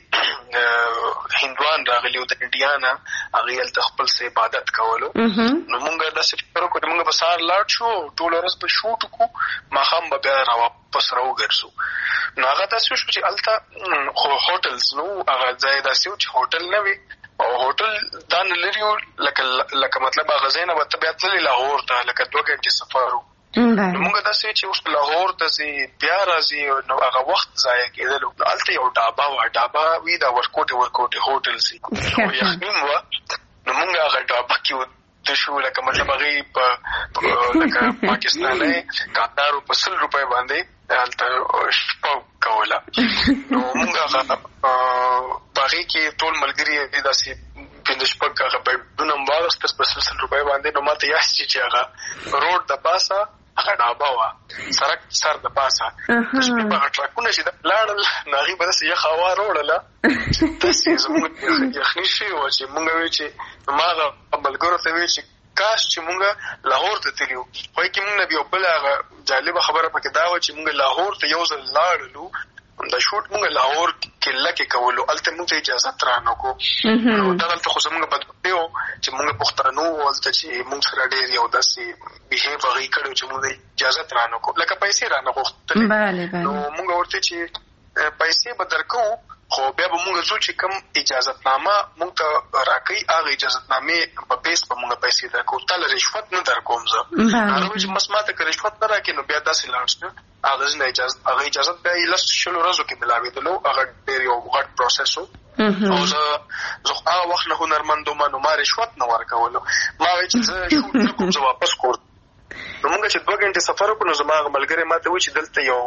هندوان راغلیو د انډیا نه، هغه هلته خپل څه عبادت کولو. نو موږ داسې فکر وکړو چې موږ به سهار لاړ شو، ټوله ورځ به شوټ وکړو، ماښام به بیا راواپس راوګرځو. نو هغه داسې شو چې هلته خو هوټلز نو هغه ځای داسې و چې هوټل نه وي، او هوټل دا نه لري لکه مطلب هغه ځای نه به ته بیا تللې لاهور ته، لکه 2 غنټې سفر و. نو موږ داسې چې اوس لاهور ته ځي بیا راځي، نو هغه وخت ضایع کېدلو. نو هلته یو ډابه وه، ډابه وي دا ورکوټې هوټلز وي، یخني وه. نو موږ هغه ډابه کې شو، لکه مطلب هغې په لکه پاکستاني کاندارو په 100 روپۍ باندې هلته شپه کوله. نو موږ هغه په هغې کې ټول ملګري داسې 5-6 هغه بیډونه م واغېستل په 100 روپۍ باندې. نو ما ته یاد شي چې هغه روډ د پاسه هغه ډابه وه، سړک سر د پاسه د شپې په هغه ټرکونه چې لاړل، نو هغې به داسې یخ هوا راوړله، داسې زموږ یخني شوې وه چې موږ وایو چې ما هغه ملګرو ته وایو چې کاش چې موږ لاهور ته تللي وو. خو کې موږ نه بیا بله هغه جالبه خبره پکې دا وه چې موږ لاهور ته یو ځل لاړلو، د شوټ موږ لاهور کې لکه کولو، هلته موږ ته اجازت رانه کړو. نو دغلته خو زموږ بدبختي وه چې موږ پښتانه وو هلته چې موږ سره ډېر یو داسې بیهیو هغې کړی چې موږ ته اجازت رانه کړو، لکه پیسې رانه غوښتلې. نو موږ ورته چې پیسې به درکوو، خو بیا به موږ ځو چې کوم اجازتنامه موږ ته راکوي، هغه اجازتنامې په بیس به موږ پیسې درکوو، تا له رشوت نه درکوم زه. هغه چې بس ما ته که رشوت نه راکړي نو بیا داسې لاړ شو. هغه اجازت بیا یې 10 ورځو کې ملاوېدلو، هغه ډېر یو غټ پروسس و. او زه خو هغه وخت نه هنرمند وم، نو ما رشوت نه ورکولو. ما وایي چې زه شوټ نه کوم، زه واپس کور. نو موږ چې 2 غنټې سفر وکړو، نو زما هغه ملګری ما ته وایي چې دلته یو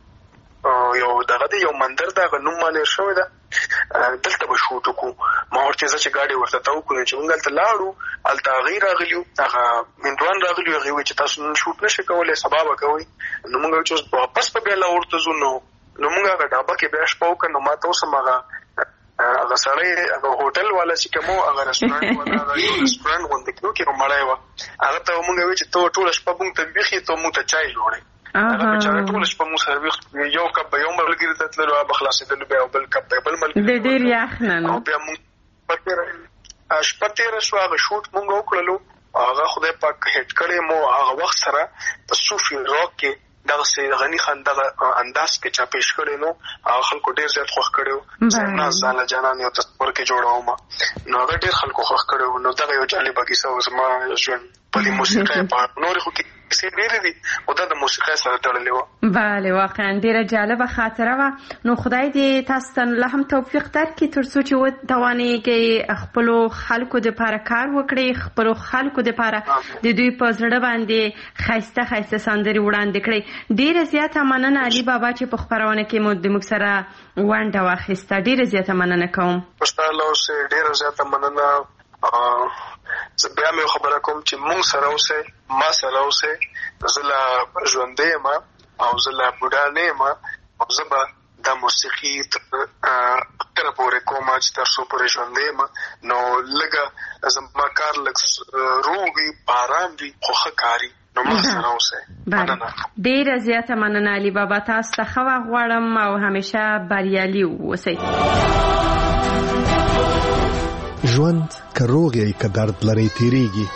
دغه دی، یو مندر ده، هغه نوم مالې شوی ده، دلته به شوټ وکړو. ما ورته زه چې ګاډي ورته ته وکړو چې موږ هلته لاړو، هلته هغې راغلي وو، هغه هندوان راغلي وو، هغې وایي چې تاسو نن شوټ نه شئ کولی، سبا به کوئ. نو موږ وایو چې واپس به بیا لاهور ته ځو. نو موږ هغه ډابه کې بیا شپه وکړه. نو ما ته اوس هم هغه سړی هغه هوټل والا چې کوم و، هغه رسټورانټ والا، هغه یو رسټورانټ غوندې کې و چې مړی وه، هغه ته موږ وایو چې ته ټوله شپه موږ ته بیخي ته موږ ته چای جوړئ. هغه بېچاره ټوله شپه موږ سره ویښ، یو کپ به یو ملګري ته تللو، هغه به خلاصېدلو، بیا بل کپ به بل ملګري، ډېر یخ نه نو. او بیا موږ شپه تېره شوه، هغه شوټ موږ وکړلو. هغه خدای پاک هیټ کړی مو هغه وخت سره په صوفي راک کې دغسې غني خان دغه انداز کې چا پیش کړی. نو هغه خلکو ډېر زیات خوښ کړی و. نه ځانله جانان یو تصور کې جوړوم، نو هغه ډېر خلکو خوښ کړی و. نو دغه یو جالبه کیسه و زما ژوند په دې موسیقۍ په اړه. نورې خو کیسې ډېرې دي، خو دا د موسیقۍ سره تړلې وه. بله، واقعا ډېره جالبه خاطره وه. نو خدای دې تاسو ته لا هم توفیق درکړي تر څو چې وتوانېږئ خپلو خلکو دپاره کار وکړئ، خپلو خلکو دپاره د دوی په زړه باندې ښایسته ښایسته سندرې وړاندې کړئ. ډېره زیاته مننه علي بابا چې په خپرونه کې مو د موږ سره ونډه واخیسته. ډېره زیاته مننه کوم. ستا له اوسې ډېره زیاته مننه. زه بیا مې خبره کوم چې مونږ سره اوسئ، ما سره اوسئ. زه لا ژوندی یم او زه لا بوډا نه یم، او زه به دا موسیقي تر پورې کوم چې تر څو پورې ژوندی یم. نو لږه زما کار لږ روغ وي، په ارام وي، خو ښه کاري. نو ما سره اوسئ. مننه، ډېره زیاته مننه علي بابا. تاسو ته ښه وخت غواړم او همیشه بریالي اوسئ. ژوند که روغ یې که درد لري تیریږي،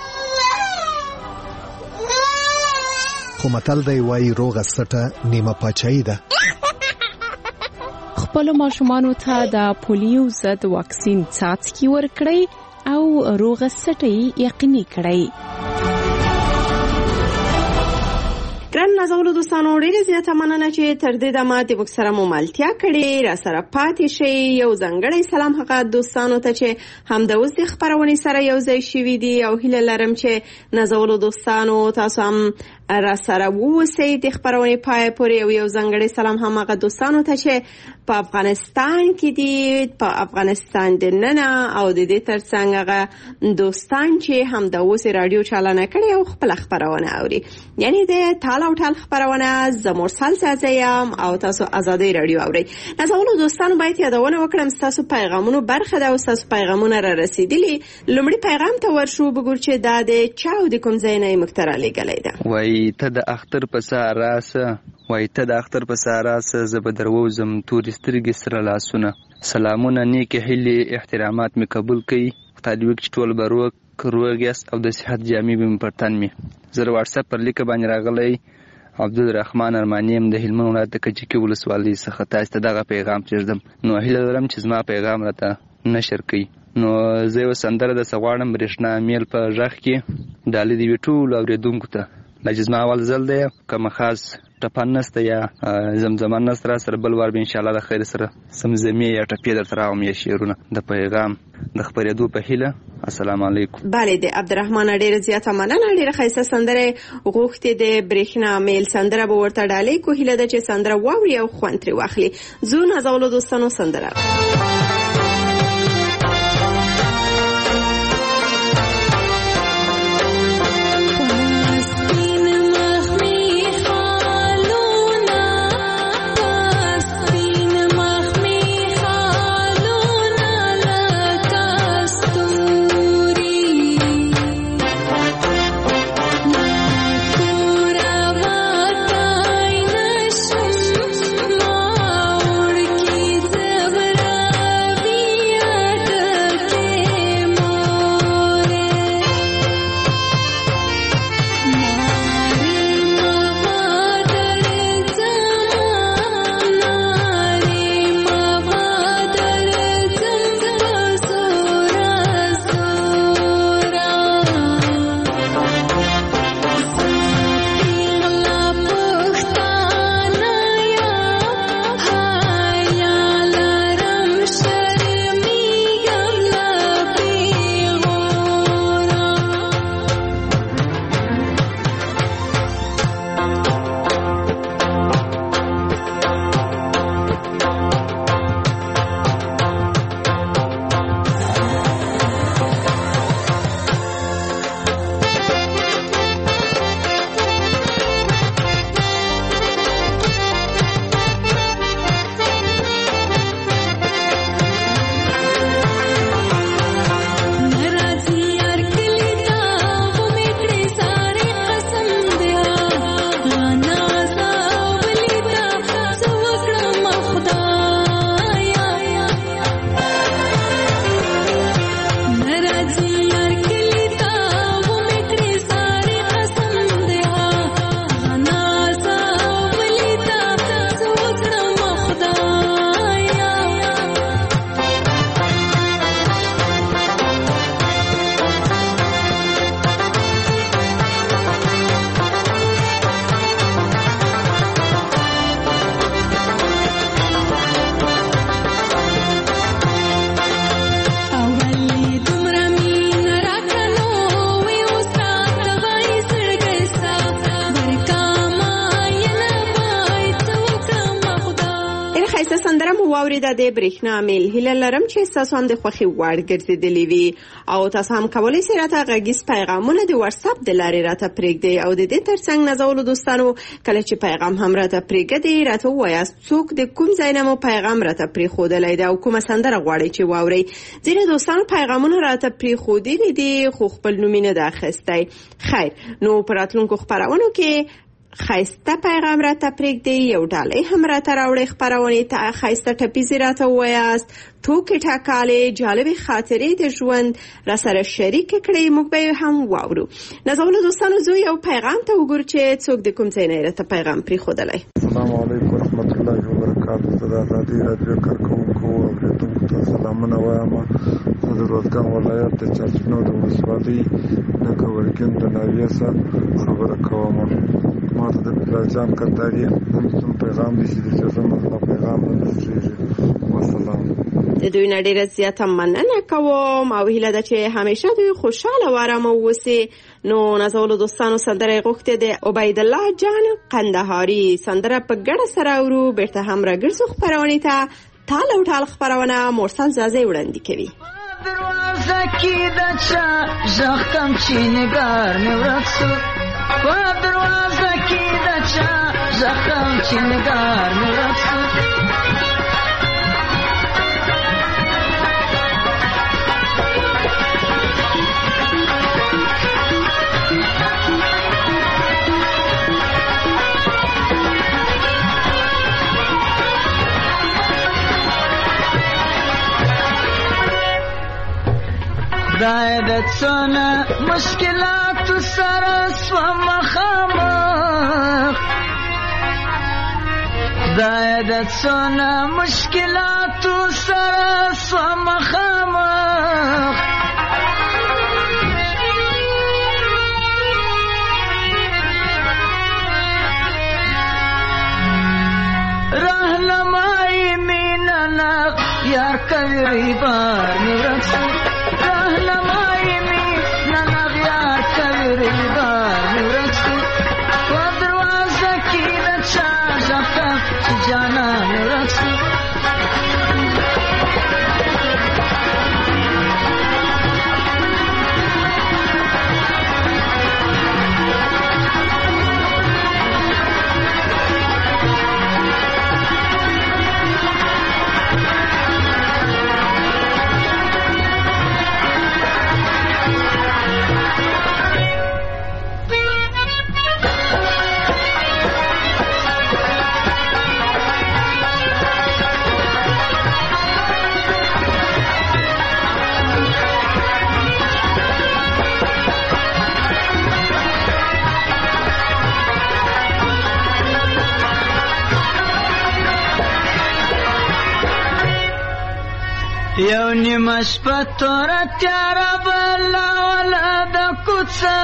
خو متل دی وایي روغه سټه نیمه پاچاهي ده. خپلو ماشومانو ته د پولیو ضد واکسین څاڅکي ورکړئ او روغه سټه یقیني کړئ. ګران نازولو دوستانو، ډېره زیاته مننه چې تر دې دمه د موږ سره مو ملتیا کړې، را سره پاتې شئ. یو ځانګړی سلام هغه دوستانو ته چې همدا اوس د خپرونې سره یو ځای شوي دي، او هیله لرم چې نازولو دوستانو تاسو هم را سره ووسئ د خپرونې پای پورې. یو ځانګړی سلام هم هغه دوستانو ته چې په افغانستان کې دي، په افغانستان دننه او د دې ترڅنګ هغه دوستان چې همدا اوس رادیو چالانه کړي او خپل خپرونه اوري، یعنی د ټال او ټال خبرونه زموږ سلسله او تاسو آزادۍ رادیو اوري. نازولو دوستانو باید یادونه وکړم تاسو پیغامونو برخه ده او تاسو پیغامونه را رسیدلی. لومړی پیغام ته ورشو بګور چې دا د چاو د کوم ځای نه مختره لګلې ده. وای ته د اختر په ساراسه، وای ته د اختر په ساراسه زه به درووزم تورې سترګې سره لاسونه. سلامونه، نیکې هیلې، احترامات مې قبول کړي. خدای دې وکړي چې ټول به روغ یاست او د صحت جامې به مې پر تن مې. زه د واټساپ پر لیکه باندې راغلی عبدالرحمن ارماني یم د هلمند ولایت د کجکي ولسوالۍ څخه. تاسو ته دغه پیغام پرېږدم. نو هیله لرم چې زما پیغام راته نشر کړي. نو زه یوه سندره درڅه غواړم برېښنا میل په غږ کې. ډالۍ دې وي ټولو اورېدونکو ته. دا چې زما اول ځل دی، کومه خاص ټپه نسته یا زمزمه نسته را سره، بل وار به انشاءالله د خیر سره زمزمې یا ټپې درته راوړم یا شعرونه د پیغام د خپرېدو په هیله. السلام علیکم. بله د عبدالرحمن ډېره زیاته مننه. ډېره ښایسته سندره غوښتې د برېښنا میل سندره به ورته ډالۍ کو. هیله ده چې سندره واوري او خوند ترې واخلي. زو نازولو دوستانو سندره واوریده د برېښنا میل. هیله لرم چې تاسو هم د خوښي وړ ګرځېدلې وي او تاسو هم کولی شئ راته غږیز پیغامونه د واتساپ د لارې راته پرېږدئ او د دې ترڅنګ نازولو دوستانو کله چې پیغام هم راته پرېږدئ راته ووایاست څوک د کوم ځای نه مو پیغام راته پرېښودلی دی او کومه سندره غواړئ چې واورئ. ځینې دوستانو پیغامونه راته پرېښودلي دي خو خپل نوم یې نه ده اخیستی. خیر، نو په راتلونکو خپرونو کې خایسته پیغام راته پرېږدئ، یو ډالۍ هم راته راوړئ، خپرونې ته خایسته ټپیزې راته ووایاست، ټوکې ټکالې جالبې خاطرې د ژوند راسره شریک کړئ، موږ به یې هم واورو. نازولو دوستانو زه یو پیغام ته وګورو چې څوک د کوم ځای نه یې راته پیغام پرېښودلی. السلام علیکم ورحمت الله وبرکاتو. زه د ازادۍ راډیو کارکوونکو اورېدونکو ته سلامونه وایم. زه د روزګان ولایت د چارچینو د ولسوالۍ د ګورګین د ناویې څخه خبره کوم. ما ته د پلاجان کنداري هم پیغام دي چې د جزم پیغام نه رسېږي. والسلام. د دوی نه ډېره زیاته مننه کوم او هیله ده چې همیشه دوی خوشحاله و ارامه واوسي. نو نازولو دوستانو سندره غوښتې د عبیدالله جان قندهاري سندره په ګډه سره اورو. بیرته هم راګرځو خپرونې ته. تال او ټال خپرونه مرسل زازی وړاندې کوي. دروازه کې د چا ژغ کم چې نګار مې ورک سو، په دروازه کې د چا ژغ کم چې نګار مې ورک سو. زاید څونه مشکلات سره سوم مخامخ زاید څونه مشکلات سره سوم مخامخ راهنمای مینا نه یار کوي بار نورس راهنمای مینا نه یار کوي بار نورس په دروازه کې د چا ځکه چې جانا نورس یو نیمه شپه توره تیاره بله وله د کوڅه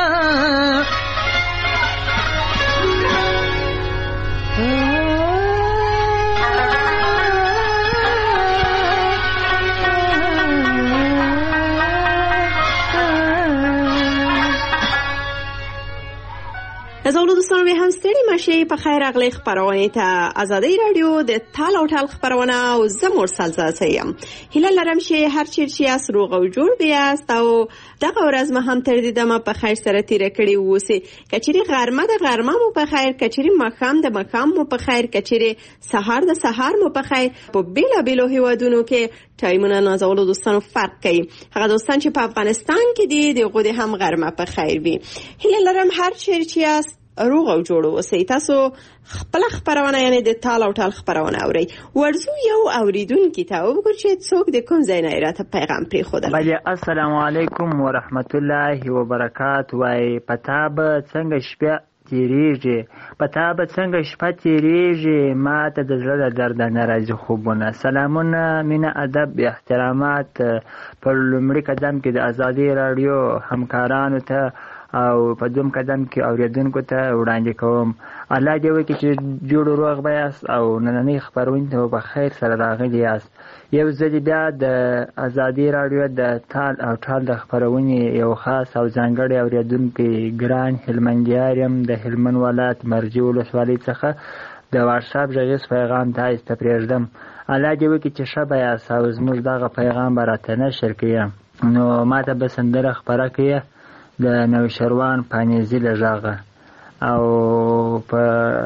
نازولو دوستانو به هم ستړي مشي په خیر اغلی خبرونه ته ازادي رادیو د تال او ټال خبرونه او زمور سلسله هیله لرم چې هر چیرې اس روغ او جوړ بیاست او دغه ورځ ما هم تر دې دمه په خیر سره تیر کړی ووسی کچری غرمه د غرمه مو په خیر کچری مخام د مخام مو په خیر کچری سحر د سحر مو په خیر په بیلا بیلو هیوادونو کې ټایمونه نازولو دوستانو فرق کوي هغه دوستان چې په افغانستان کې دي دغه هم غرمه په خیر وي هیله لرم هر چیرې اس روغ او جوړ اوسئ تاسو خپل خبرونه یعنی د تال او ټال خبرونه اورئ ورزو یو اوریدونکو ته وګورئ چې څوک د کوم ځای نه راته پیغام پری خوده بله السلام علیکم ورحمت الله وبرکاته وای پتا به څنګه شپه تیریږي پتا به څنګه شپه تیریږي ما ته د زړه درد نه راځي خوبونه سلامونه مینه ادب احترامات پر لومړي قدم کې د ازادي رادیو همکارانو ته او په دوم قدم کې اوریدونکو ته وړاندې کوم الله دې وکړي چې جوړ روغ بیاست او نننۍ خبرونه ته په خیر سره راغلي یاست یو ځل بیا د ازادي رادیو د تال او ټال د خبرونې یو خاص او ځانګړی اوریدونکي ګران هلمندیار یم د هلمند ولایت مرجې ولسوالۍ څخه د واتساپ غږیز پیغام تاسو ته پرېږدم الله دې وکړي چې ښه بیاست او زموږ دغه پیغام به راته نشر کړي نو ما ته به سندره خپره کړي د نوشروان پانیزی لږغه او په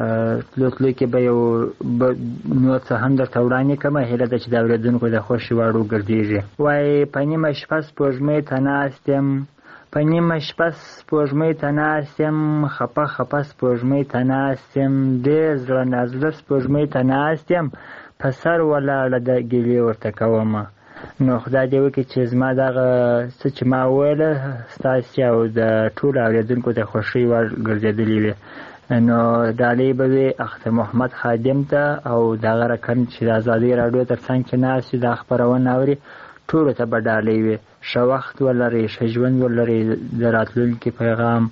تلو کې به یو نور څه هم درته وړاندې کومه هیله ده چې د اورېدونکو د خوښې وړ وګرځېږي وایي په نیمه شپه سپوږمۍ ته ناست یم په نیمه شپه سپوږمۍ ته ناست یم خپه خپه سپوږمۍ ته ناست یم ډېر زړه نازړه سپوږمۍ ته ناست یم په سر ولاړه د ګیلې ورته کومه نو خدای دې وکړي چې زما دغه څه چې ما وویله ستاسې او د ټولو اورېدونکو د خوښۍ وړ ګرځېدلې وي نو ډالۍ به وي اختر محمد خادم ته او دغه رقم چې د ازادي راډیو تر څنګ کې ناست وي دا خپرونه اوري ټولو ته به ډالۍ وي ښه وخت ولرئ ښه ژوند ولرئ د راتلونکي پیغام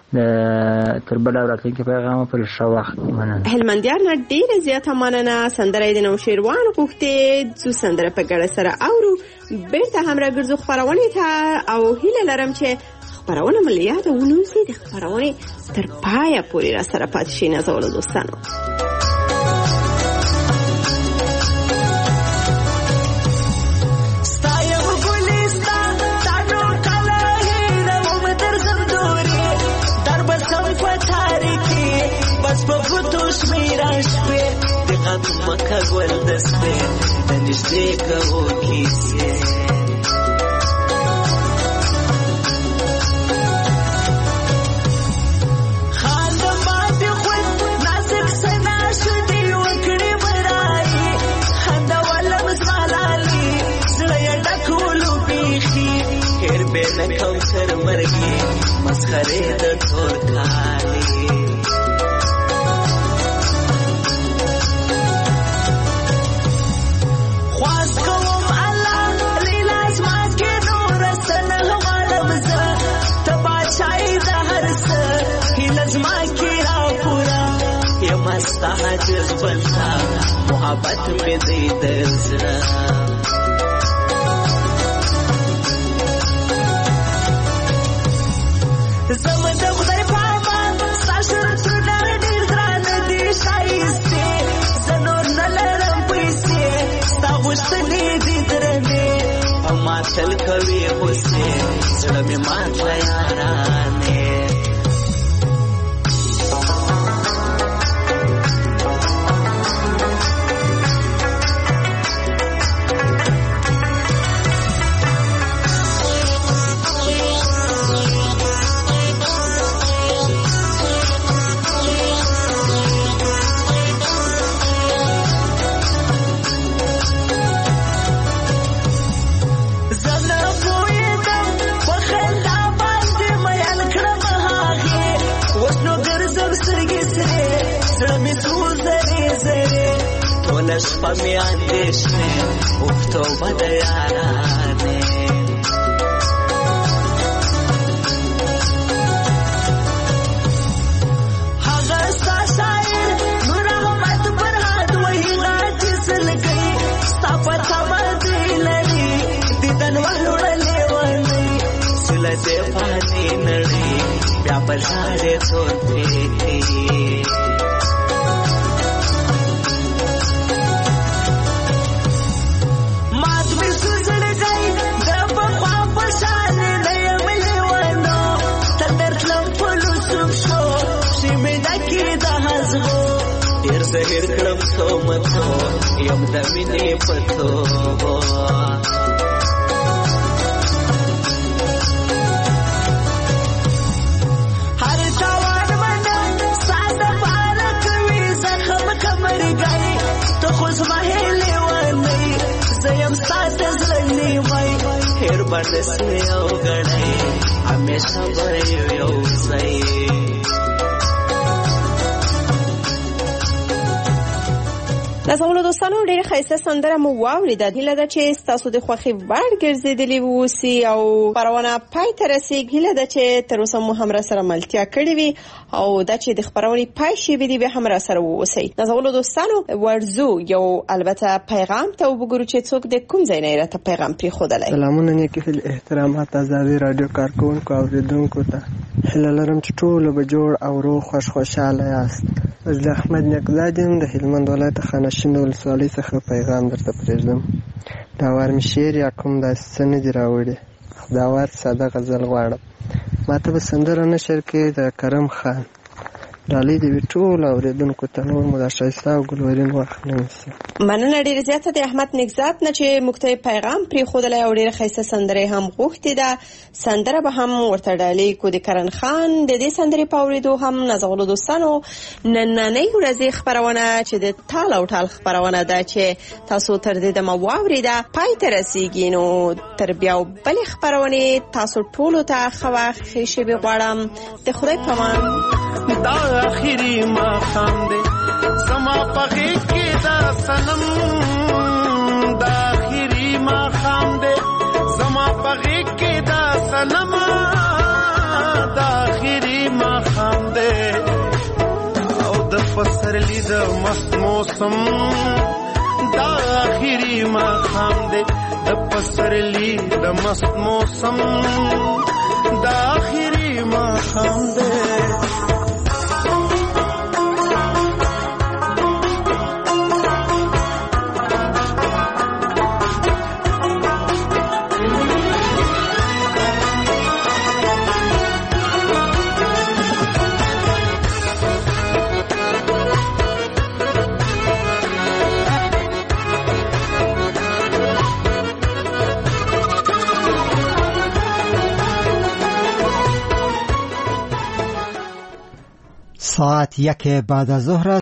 تر بل راتلونکي پیغام پر ښه وخت مننه هلمندیار نه ډیره زیاته مننه سندره د نوشیروان غوښتې څو سندره په ګډه سره اورو بیرته هم راګرځو خبرونه ته او هیله لرم چې خبرونه مليات ونوسي د خبرونه تر پایه پورې را سره پاتې شي نازولو دوستانو مکه ګل دسته د نږدې کوو کیسې خال باندې خوند نازک سنا شدي وکړي برایي خندا ولا مسمالالي زړه یې ډکولو بیخي هر به نه مسخرې د تور کالي خواست کوم الله لیلا زما کې نور سنه غواړم زه ته باچای د هر څه هیله زما کې را پوره یم ستا حاجز بنده محبت مې دی د زړه زما د خدای په امان ستا شرطونه ډېر ګرانه دي ښایستې زه نور نه لرم پیسې ستا غوښتنې دي درنې او ما تل کوي غوسې زړه مې مات کړه یارانې شپه مې اندېښنې اوفتوبه د یارانې هغه ستا شاعر نور احمد فرهاد وهي غاټې سلګۍ ستا په تمه دی لري دیدن وهلوړلې ونۍ سله دې پاتې نړۍ بیا په ژاړې تور پرېږدي زهر کړم سومتو یم د مینې په توبو هر تاوان منم ستا دپاره کوي زخم کمرګی ته خو زما هیلې ونۍ زه یم ستا د زړه نیمۍ هېر به نه سې او ګڼۍ همیشه به یو ځای نازولو دوستانو ډېر ښایسته سندره مو واورېده هیله ده چې ستاسو د خوښې وړ ګرځېدلې واوسي او خپرونه پای ته رسېږي هیله ده چې تر اوسه مو هم راسره ملتیا کړې وي او دا چې د خپرونې پای شېبې دي بیا هم راسره واوسئ نازولو دوستانو ورځو یو البته پیغام ته وګورو چې څوک د کوم ځای نه یې راته پیغام پرېښودلی سلامونه نیکې هیلې احترامات ازادي راډیو کارکوونکو اورېدونکو ته هیله لرم چې ټولو به جوړ او روغ خوشحاله یاست فضل احمد نقزاد یم د هلمند ولایت خانشین ولسوالۍ څخه پیغام درته پرېږدم دا وار مې شعر یا کوم داسې څه نه دي راوړي دا وار ساده غزل غواړم ماته به سندره نشر کې د کرم خان ډالۍ د وي ټولو اورېدونکو ته نور مو دا ښایسته او ګلورین وخت نه نیسي مننه ډېره زیاته د احمد نقزاد نه چې موږ ته پیغام پرېښودلی او ډېره ښایسته سندره یې هم غوښتې ده سندره به هم ورته ډالۍ کو د کرن خان د دې سندرې په اورېدو هم نازولو دوستانو نننۍ ورځې خپرونه چې د تال او ټال خپرونه ده چې تاسو تر دې دمه واورېده پای ته رسېږي نو تر بیا بلې خپرونې تاسو ټولو ته ښه وخت ښې شېبې غواړم د خدای په امان دا آخری ماښام دی زما په غېږ کې دا صنم دا آخري ماښام دی زما په غېږ کې دا صنم دا آخري ماښام دی او د پسرلي د مست موسم دا آخري ماښام دی د پسرلي د مست موسم دا آخري ماښام دی ساعت 1 بعد از ظهر